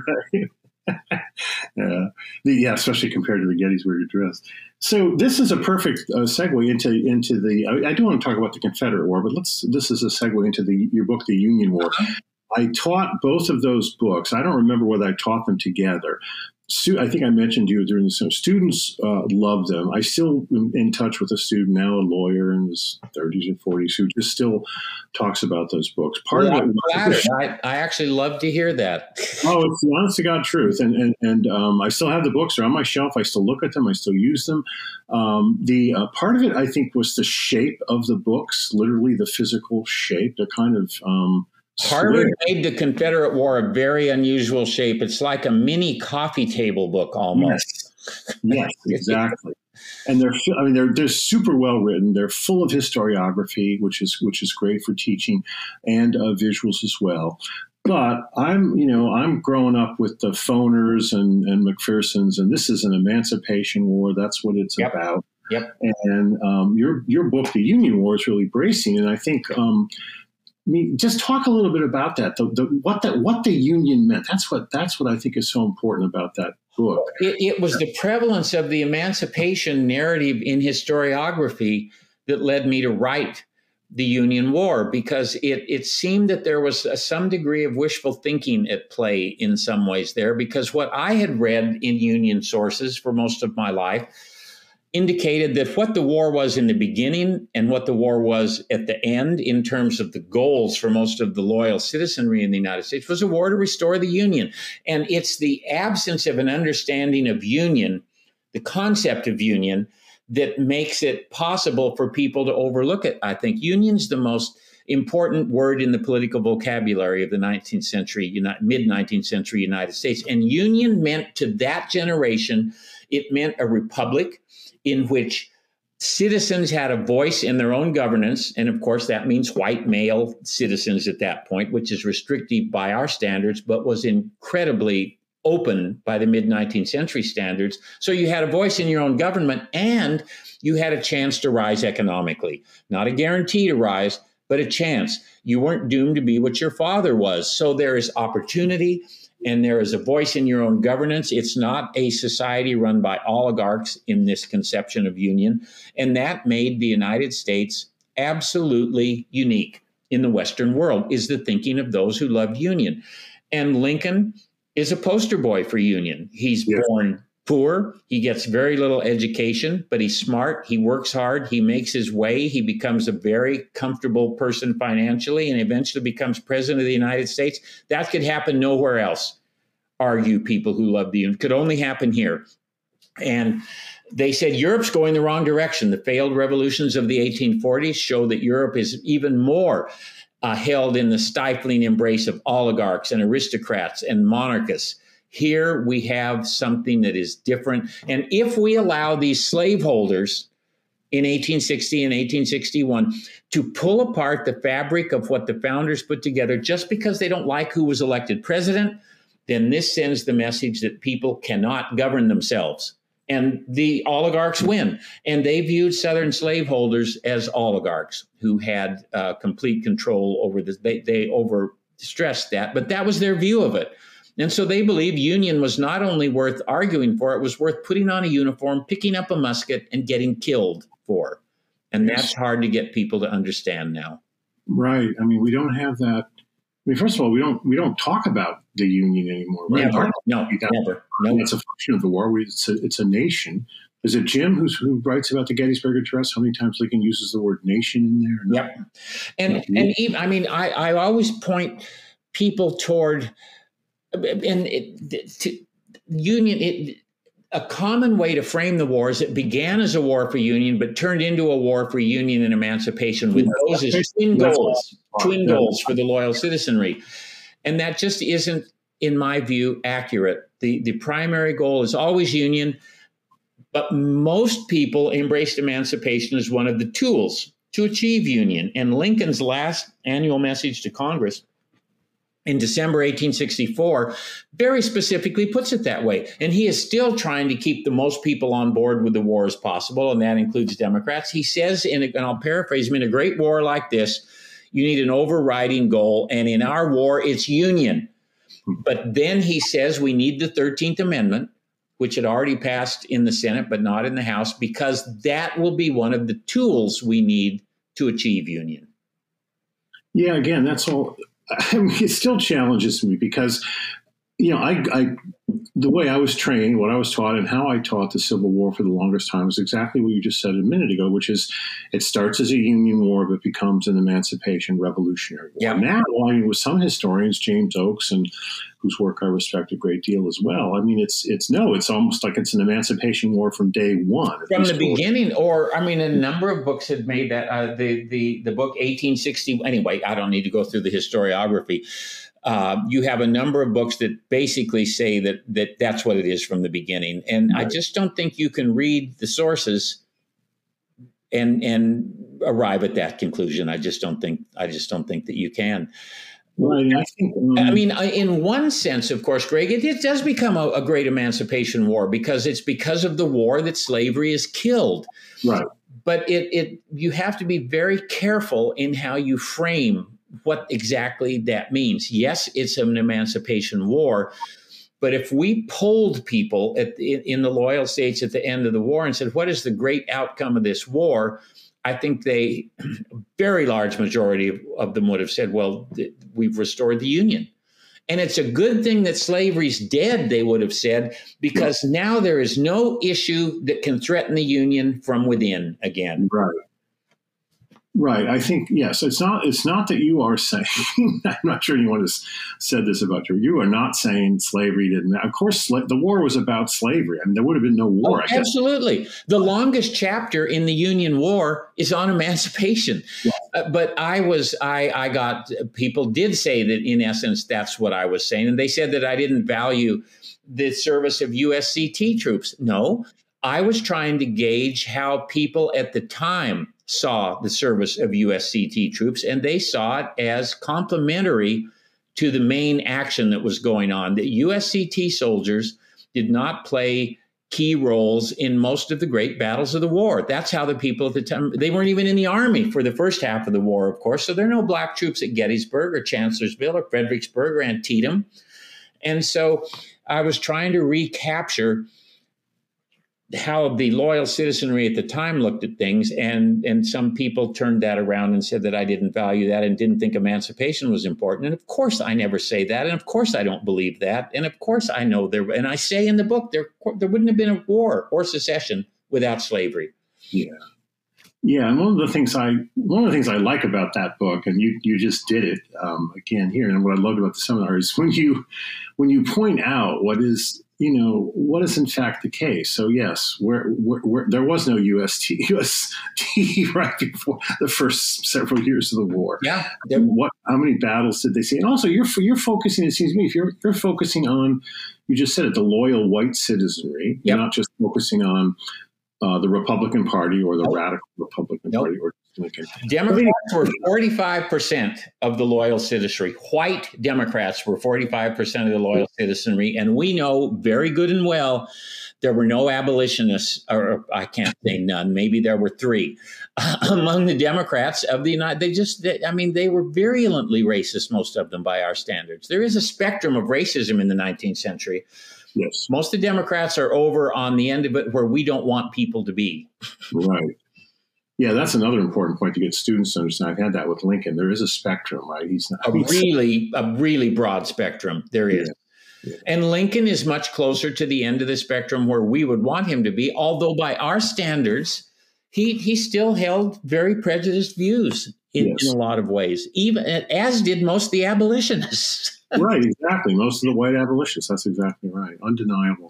Yeah, especially compared to the Gettysburg Address. So this is a perfect segue into the. I do want to talk about the Confederate War, but this is a segue into your book, The Union War. I taught both of those books. I don't remember whether I taught them together. I think I mentioned you during this. Students love them. I still am in touch with a student now, a lawyer in his 30s and 40s, who just still talks about those books. I'm flattered. I actually love to hear that. Oh, it's the honest to God truth. And I still have the books. They're on my shelf. I still look at them. I still use them. The part of it, I think, was the shape of the books, literally the physical shape, the kind of Harvard made the Confederate War a very unusual shape. It's like a mini coffee table book almost. Yes, exactly. And they're super well written. They're full of historiography, which is great for teaching, and visuals as well. But I'm growing up with the Foners and McPherson's, and this is an emancipation war. That's what it's about. Yep. And your book, The Union War, is really bracing, and I think. Just talk a little bit about that. What the Union meant. That's what I think is so important about that book. It was the prevalence of the emancipation narrative in historiography that led me to write The Union War, because it seemed that there was some degree of wishful thinking at play in some ways there, because what I had read in Union sources for most of my life indicated that what the war was in the beginning and what the war was at the end in terms of the goals for most of the loyal citizenry in the United States was a war to restore the Union. And it's the absence of an understanding of union, the concept of union, that makes it possible for people to overlook it. I think union's the most important word in the political vocabulary of the 19th century, mid-19th century United States. And union meant to that generation, it meant a republic in which citizens had a voice in their own governance. And of course, that means white male citizens at that point, which is restrictive by our standards, but was incredibly open by the mid-19th century standards. So you had a voice in your own government, and you had a chance to rise economically. Not a guarantee to rise, but a chance. You weren't doomed to be what your father was. So there is opportunity and there is a voice in your own governance. It's not a society run by oligarchs in this conception of union. And that made the United States absolutely unique in the Western world, is the thinking of those who loved union. And Lincoln is a poster boy for union. He's born poor. He gets very little education, but he's smart. He works hard. He makes his way. He becomes a very comfortable person financially and eventually becomes president of the United States. That could happen nowhere else, argue people who love the union. Could only happen here. And they said Europe's going the wrong direction. The failed revolutions of the 1840s show that Europe is even more held in the stifling embrace of oligarchs and aristocrats and monarchists. Here we have something that is different. And if we allow these slaveholders in 1860 and 1861 to pull apart the fabric of what the founders put together just because they don't like who was elected president, then this sends the message that people cannot govern themselves. And the oligarchs win. And they viewed Southern slaveholders as oligarchs who had complete control over this. They overstressed that, but that was their view of it. And so they believed union was not only worth arguing for, it was worth putting on a uniform, picking up a musket, and getting killed for. And that's hard to get people to understand now. Right. I mean, we don't have that. I mean, first of all, we don't talk about the union anymore. Right? Never. Never. No. It's a function of the war. It's a nation. Is it Jim who writes about the Gettysburg Address? How many times Lincoln uses the word nation in there? Yep. And even, I mean, I always point people toward union. A common way to frame the war is it began as a war for union, but turned into a war for union and emancipation with those as twin goals for the loyal citizenry. And that just isn't, in my view, accurate. The primary goal is always union, but most people embraced emancipation as one of the tools to achieve union. And Lincoln's last annual message to Congress in December 1864 very specifically puts it that way. And he is still trying to keep the most people on board with the war as possible, and that includes Democrats. He says, and I'll paraphrase him, in a great war like this, you need an overriding goal, and in our war, it's union. But then he says we need the 13th Amendment, which had already passed in the Senate, but not in the House, because that will be one of the tools we need to achieve union. Yeah, again, that's all. I mean, it still challenges me because, you know, I the way I was trained, what I was taught, and how I taught the Civil War for the longest time was exactly what you just said a minute ago, which is it starts as a Union war, but becomes an emancipation revolutionary war. Yeah. Now, I mean, with some historians, James Oakes, and whose work I respect a great deal as well, I mean, it's almost like it's an emancipation war from day one. From the beginning, or, I mean, a number of books had made that, the book 1860, anyway, I don't need to go through the historiography. You have a number of books that basically say that's what it is from the beginning. And I just don't think you can read the sources and arrive at that conclusion. I just don't think that you can. Right. I mean, in one sense, of course, Greg, it does become a great emancipation war because it's because of the war that slavery is killed. Right. But you have to be very careful in how you frame what exactly that means. Yes, it's an emancipation war, but if we polled people in the loyal states at the end of the war and said, what is the great outcome of this war? I think a very large majority of them would have said, well, we've restored the Union. And it's a good thing that slavery's dead, they would have said, because now there is no issue that can threaten the Union from within again. Right. Right. I think, yes, it's not that you are saying, I'm not sure anyone has said this about you. You are not saying slavery didn't. Of course, the war was about slavery. I mean, there would have been no war. Oh, absolutely. The longest chapter in the Union War is on emancipation. Yeah. But people did say that in essence, that's what I was saying. And they said that I didn't value the service of USCT troops. No, I was trying to gauge how people at the time saw the service of USCT troops, and they saw it as complementary to the main action that was going on. The USCT soldiers did not play key roles in most of the great battles of the war. That's how the people at the time, they weren't even in the army for the first half of the war, of course. So there are no black troops at Gettysburg or Chancellorsville or Fredericksburg or Antietam. And so I was trying to recapture how the loyal citizenry at the time looked at things, and some people turned that around and said that I didn't value that and didn't think emancipation was important. And of course I never say that, and of course I don't believe that, and of course I know there, and I say in the book there wouldn't have been a war or secession without slavery. Yeah. Yeah, and one of the things I like about that book, and you just did it again here, and what I loved about the seminar is when you point out what is in fact the case. So yes, where there was no UST right before the first several years of the war. Yeah, how many battles did they see? And also, you're focusing. It seems to me, if you're focusing on, you just said it, the loyal white citizenry. You're not just focusing on the Republican Party or the radical Republican Party or Lincoln. Democrats were 45% of the loyal citizenry. White Democrats were 45% of the loyal citizenry. And we know very good and well there were no abolitionists, or I can't say none, maybe there were 3 among the Democrats of the United. They were virulently racist, most of them by our standards. There is a spectrum of racism in the 19th century. Yes. Most of the Democrats are over on the end of it where we don't want people to be. Right. Yeah, that's another important point to get students to understand. I've had that with Lincoln. There is a spectrum, right? He's not a really broad spectrum. There is. Yeah. And Lincoln is much closer to the end of the spectrum where we would want him to be, although by our standards, he still held very prejudiced views in a lot of ways, even as did most of the abolitionists. Right, exactly. Most of the white abolitionists. That's exactly right. Undeniable.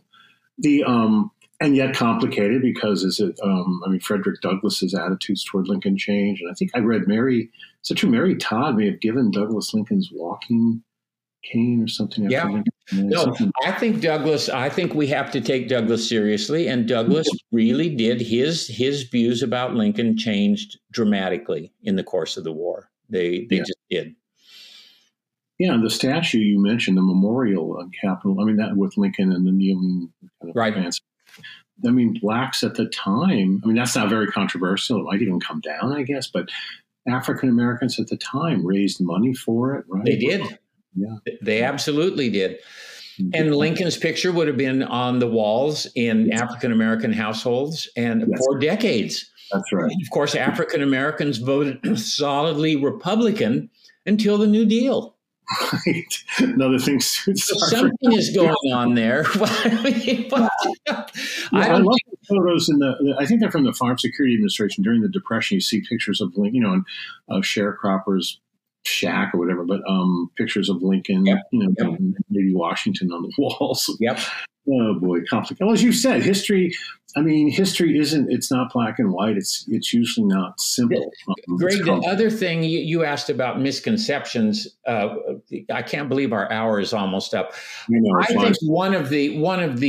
And yet complicated because Frederick Douglass's attitudes toward Lincoln changed. And I think I read Mary Todd may have given Douglas Lincoln's walking cane or something. Yeah. I think we have to take Douglass seriously. And Douglass really did. His views about Lincoln changed dramatically in the course of the war. They just did. Yeah, and the statue you mentioned, the memorial on Capitol, that with Lincoln and the kneeling kind of advance. Blacks at the time, that's not very controversial. It might even come down, I guess, but African Americans at the time raised money for it, right? They did. Yeah. They absolutely did. And Lincoln's picture would have been on the walls in African American households for decades. That's right. And of course, African Americans voted solidly Republican until the New Deal. Right. Another thing. Something is going on there. I love the photos I think they're from the Farm Security Administration during the Depression. You see pictures of Lincoln, in sharecroppers' shack or whatever, but pictures of Lincoln, maybe Washington on the walls. Yep. Oh boy, complicated. Well, as you said, history isn't, it's not black and white. It's usually not simple. Greg, the other thing you asked about misconceptions, I can't believe our hour is almost up. I think one of the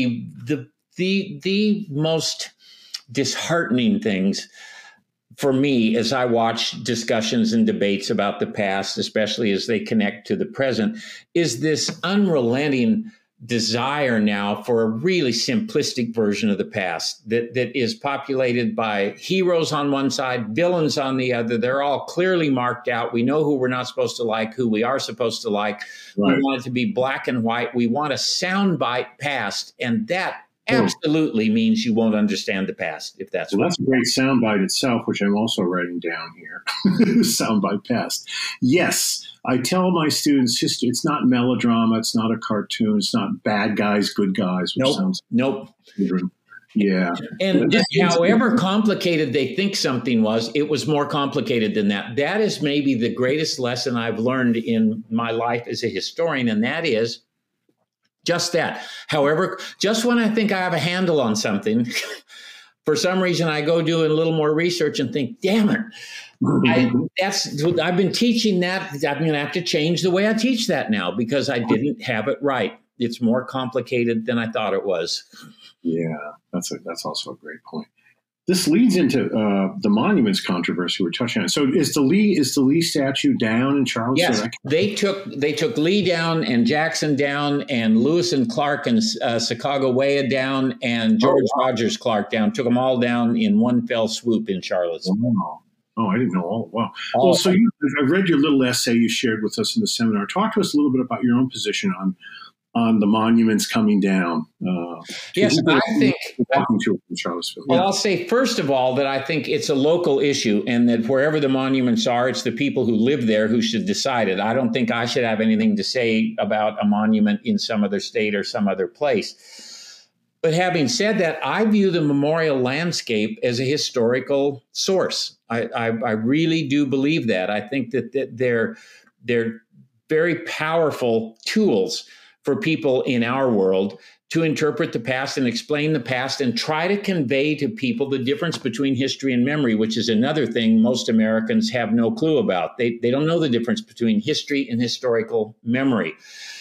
most disheartening things for me as I watch discussions and debates about the past, especially as they connect to the present, is this unrelenting desire now for a really simplistic version of the past that is populated by heroes on one side, villains on the other. They're all clearly marked out. We know who we're not supposed to like, who we are supposed to like. Right. We want it to be black and white. We want a soundbite past, and that absolutely means you won't understand the past if that's that's a great soundbite itself, which I'm also writing down here. Soundbite past. Yes, I tell my students history. It's not melodrama. It's not a cartoon. It's not bad guys, good guys. Which sounds yeah. And however complicated they think something was, it was more complicated than that. That is maybe the greatest lesson I've learned in my life as a historian, and that is just that. However, just when I think I have a handle on something, for some reason I go do a little more research and think, damn it, I've been teaching that. I'm going to have to change the way I teach that now because I didn't have it right. It's more complicated than I thought it was. Yeah, that's also a great point. This leads into the monuments controversy we're touching on. So is the Lee statue down in Charlottesville? Yes, they took Lee down and Jackson down and Lewis and Clark and Sacagawea down and George Rogers Clark down. Took them all down in one fell swoop in Charlottesville. Wow. Oh, I didn't know all. Wow. Well, so I read your little essay you shared with us in the seminar. Talk to us a little bit about your own position on the monuments coming down. Yes, I think walking through in Charlottesville. Well, I'll say first of all that I think it's a local issue, and that wherever the monuments are, it's the people who live there who should decide it. I don't think I should have anything to say about a monument in some other state or some other place. But having said that, I view the memorial landscape as a historical source. I really do believe that. I think that they're very powerful tools for people in our world to interpret the past and explain the past and try to convey to people the difference between history and memory, which is another thing most Americans have no clue about. They don't know the difference between history and historical memory.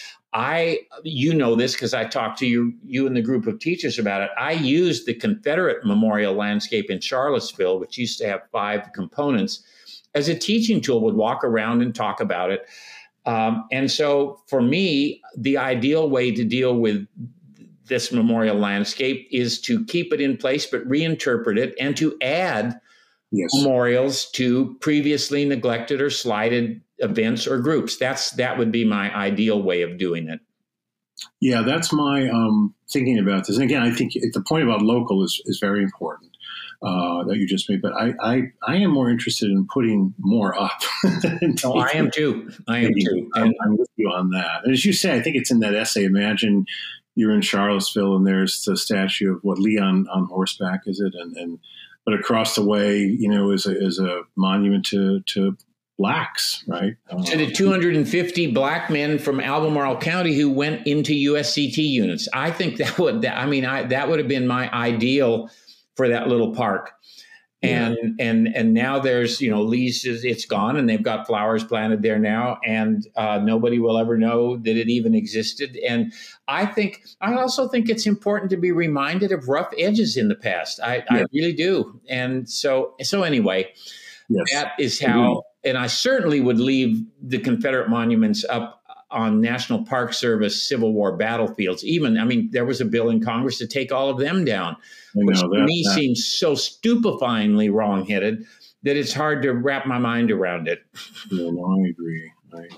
You know this because I talked to you and the group of teachers about it. I used the Confederate memorial landscape in Charlottesville, which used to have 5 components, as a teaching tool. Would walk around and talk about it. And so for me, the ideal way to deal with this memorial landscape is to keep it in place, but reinterpret it and to add memorials to previously neglected or slighted events or groups. That would be my ideal way of doing it. Yeah, that's my thinking about this. And again, I think the point about local is very important that you just made. But I am more interested in putting more up. I am too. And I'm with you on that. And as you say, I think it's in that essay. Imagine you're in Charlottesville and there's the statue of Lee on horseback, is it? But across the way, is a monument to blacks, right? To the 250 black men from Albemarle County who went into USCT units. I think that would have been my ideal for that little park. And now there's, Lee's, it's gone and they've got flowers planted there now, and nobody will ever know that it even existed. And I also think it's important to be reminded of rough edges in the past. I really do. And so anyway, that is how, and I certainly would leave the Confederate monuments up on National Park Service Civil War battlefields. There was a bill in Congress to take all of them down, which to me seems so stupefyingly wrong-headed that it's hard to wrap my mind around it. Yeah, no, I agree.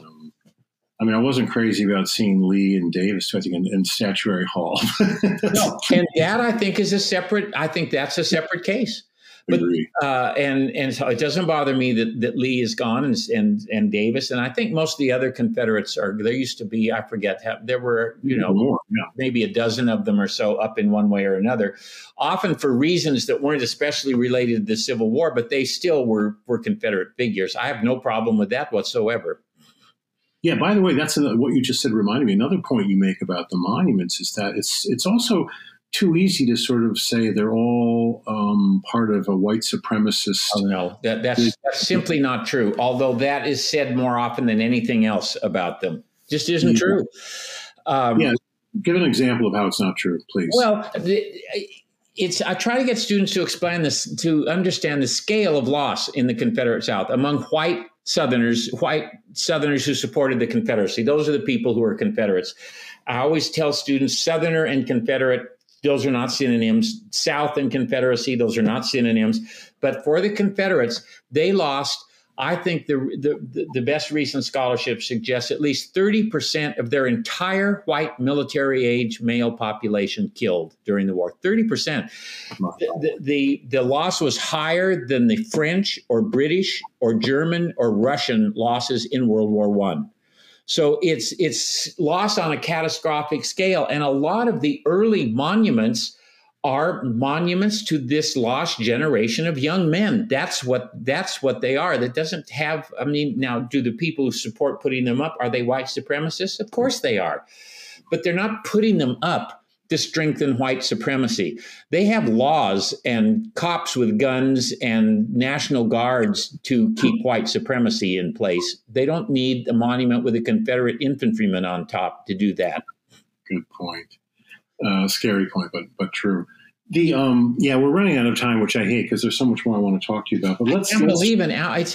I wasn't crazy about seeing Lee and Davis, I think, in Statuary Hall. No, and that I think is that's a separate case. But and so it doesn't bother me that Lee is gone and Davis, and I think most of the other Confederates are. There used to be, I forget, there were maybe a dozen of them or so up in one way or another, often for reasons that weren't especially related to the Civil War, but they still were Confederate figures. I have no problem with that whatsoever. Yeah. By the way, that's what you just said reminded me. Another point you make about the monuments is that it's also too easy to sort of say they're all part of a white supremacist. Oh, no, that's simply not true. Although that is said more often than anything else about them. Just isn't true. Give an example of how it's not true, please. Well, I try to get students to explain this, to understand the scale of loss in the Confederate South among white Southerners who supported the Confederacy. Those are the people who are Confederates. I always tell students Southerner and Confederate, those are not synonyms. South and Confederacy, those are not synonyms. But for the Confederates, they lost, I think the best recent scholarship suggests at least 30% of their entire white military age male population killed during the war. 30%. The loss was higher than the French or British or German or Russian losses in World War I. So it's lost on a catastrophic scale. And a lot of the early monuments are monuments to this lost generation of young men. That's what they are. That doesn't have, now, do the people who support putting them up, are they white supremacists? Of course they are. But they're not putting them up to strengthen white supremacy. They have laws and cops with guns and National Guards to keep white supremacy in place. They don't need a monument with a Confederate infantryman on top to do that. Good point. Scary point, but true. We're running out of time, which I hate because there's so much more I want to talk to you about. But I can't believe it now. It's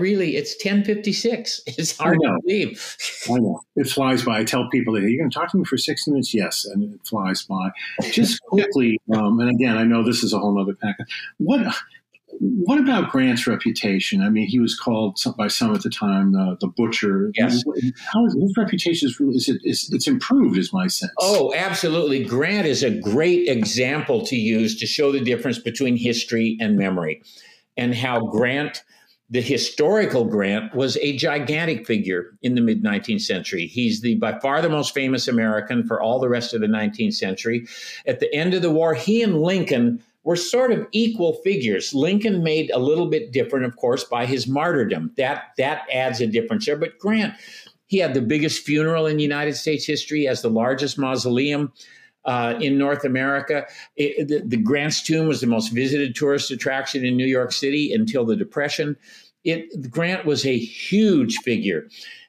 10:56. It's hard to believe. I know. It flies by. I tell people that, you're going to talk to me for 60 minutes? Yes. And it flies by. Just quickly, and again, I know this is a whole other packet. what about Grant's reputation? I mean, he was called by some at the time the Butcher. Yes. How is his reputation? It's improved, is my sense. Oh, absolutely. Grant is a great example to use to show the difference between history and memory, and how Grant, the historical Grant, was a gigantic figure in the mid-19th century. He's by far the most famous American for all the rest of the 19th century. At the end of the war, he and Lincoln were sort of equal figures. Lincoln made a little bit different, of course, by his martyrdom. That adds a difference there. But Grant, he had the biggest funeral in United States history, as the largest mausoleum in North America. The Grant's tomb was the most visited tourist attraction in New York City until the Depression. Grant was a huge figure.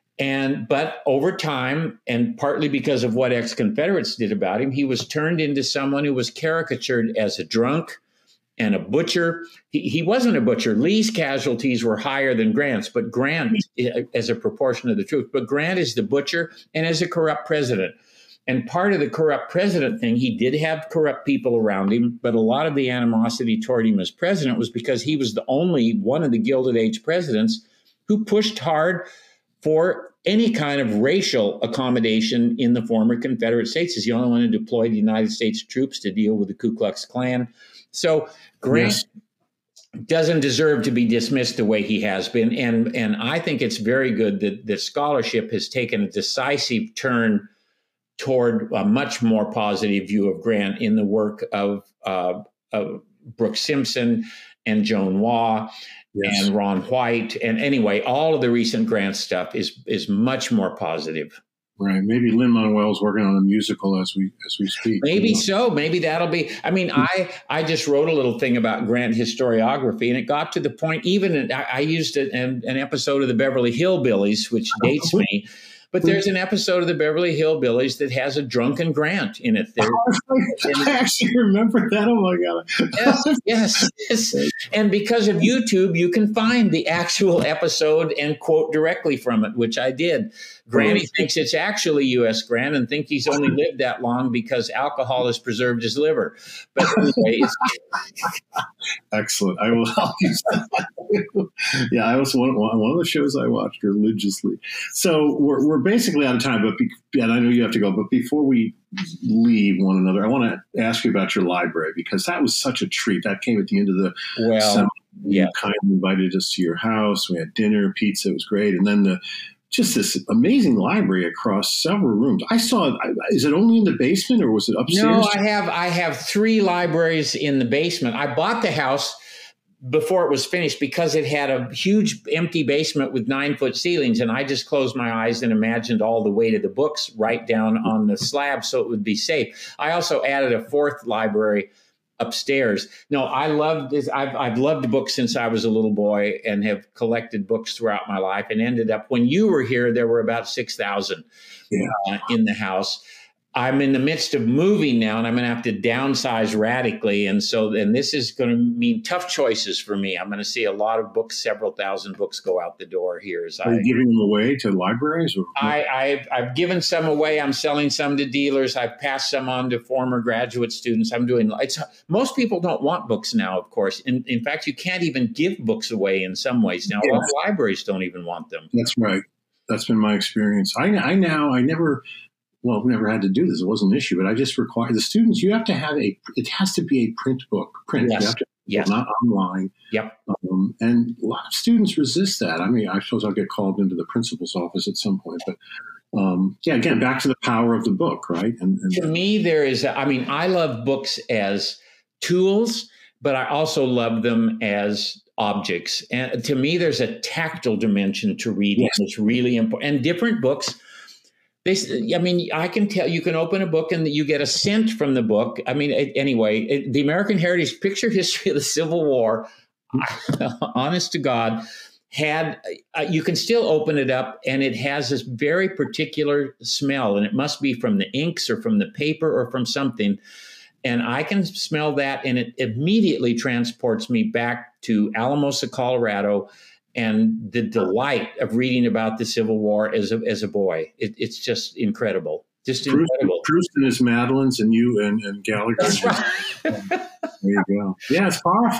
But over time, and partly because of what ex-Confederates did about him, he was turned into someone who was caricatured as a drunk and a butcher. He wasn't a butcher. Lee's casualties were higher than Grant's, but Grant, as a proportion of the truth, but Grant is the butcher and as a corrupt president. And part of the corrupt president thing, he did have corrupt people around him, but a lot of the animosity toward him as president was because he was the only one of the Gilded Age presidents who pushed hard for any kind of racial accommodation in the former Confederate States. He's the only one who deployed United States troops to deal with the Ku Klux Klan. So Grant doesn't deserve to be dismissed the way he has been. And I think it's very good that scholarship has taken a decisive turn toward a much more positive view of Grant in the work of Brooke Simpson and Joan Waugh. Yes. And Ron White. And anyway, all of the recent Grant stuff is much more positive. Right. Maybe Lin-Manuel's working on a musical as we speak. Maybe so. Maybe that'll be. I mean, I just wrote a little thing about Grant historiography, and it got to the point. Even I used an episode of the Beverly Hillbillies, which dates me. But there's an episode of the Beverly Hillbillies that has a drunken Grant in it. I actually remember that. Oh, my God. Yes. And because of YouTube, you can find the actual episode and quote directly from it, which I did. Granny thinks it's actually U.S. Grant and thinks he's only lived that long because alcohol has preserved his liver. But anyway, excellent. I will use that. Yeah, I was one of the shows I watched religiously. So we're basically out of time, and I know you have to go. But before we leave one another, I want to ask you about your library, because that was such a treat. That came at the end of the summer. You kindly invited us to your house. We had dinner, pizza. It was great, and then just this amazing library across several rooms. I saw. Is it only in the basement, or was it upstairs? No, I have 3 libraries in the basement. I bought the house before it was finished because it had a huge empty basement with 9-foot ceilings, and I just closed my eyes and imagined all the weight of the books right down on the slab so it would be safe. I also added a 4th library upstairs. No, I love this. I've loved books since I was a little boy and have collected books throughout my life, and ended up, when you were here, there were about 6,000 in the house. I'm in the midst of moving now, and I'm going to have to downsize radically. And this is going to mean tough choices for me. I'm going to see a lot of books, several thousand books go out the door here. Are you giving them away to libraries? Or? I've given some away. I'm selling some to dealers. I've passed some on to former graduate students. Most people don't want books now, of course. In fact, you can't even give books away in some ways now. Yes. A lot of libraries don't even want them. That's right. That's been my experience. We never had to do this. It wasn't an issue, but I just require the students, you have to have it has to be a print book, Yes. Not online. Yep. And a lot of students resist that. I mean, I suppose I'll get called into the principal's office at some point, but again, back to the power of the book, right? And to me, I love books as tools, but I also love them as objects. And to me, there's a tactile dimension to reading. Yes. It's really important. And different books, I can tell, you can open a book and you get a scent from the book. The American Heritage Picture History of the Civil War, honest to God, you can still open it up and it has this very particular smell, and it must be from the inks or from the paper or from something. And I can smell that, and it immediately transports me back to Alamosa, Colorado, and the delight of reading about the Civil War as a boy. It's just incredible. Incredible. Proust and his Madeleines, and you and Gallagher. That's right. There you go. Yeah, it's powerful.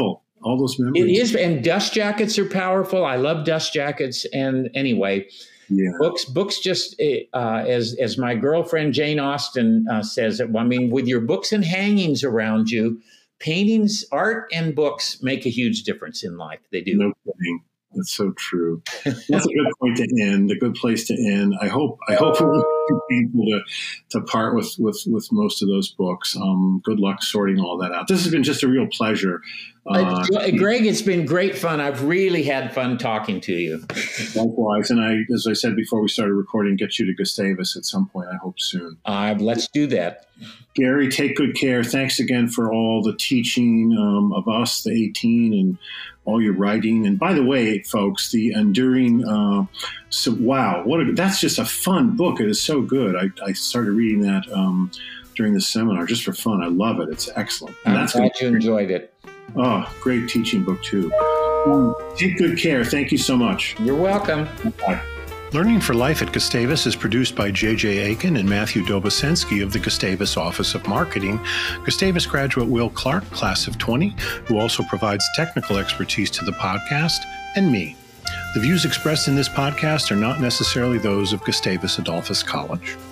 all those It memories. is, and dust jackets are powerful. I love dust jackets. And anyway, Yeah. books just, as my girlfriend Jane Austen says it, I mean, with your books and hangings around you, paintings, art, and books make a huge difference in life. They do. No kidding. That's so true. That's a good point to end. A good place to end. I hope it was painful to part with most of those books. Good luck sorting all that out. This has been just a real pleasure. Greg, it's been great fun. I've really had fun talking to you. Likewise, and as I said before we started recording, get you to Gustavus at some point. I hope soon. Let's do that. Gary, take good care. Thanks again for all the teaching of us, the 18, and all your writing. And by the way, folks, the Enduring, wow, that's just a fun book. It is so good. I started reading that during the seminar just for fun. I love it. It's excellent. And I'm glad you enjoyed it. Oh, great teaching book, too. Take good care. Thank you so much. You're welcome. Bye. Learning for Life at Gustavus is produced by J.J. Aiken and Matthew Dobosensky of the Gustavus Office of Marketing, Gustavus graduate Will Clark, class of 20, who also provides technical expertise to the podcast, and me. The views expressed in this podcast are not necessarily those of Gustavus Adolphus College.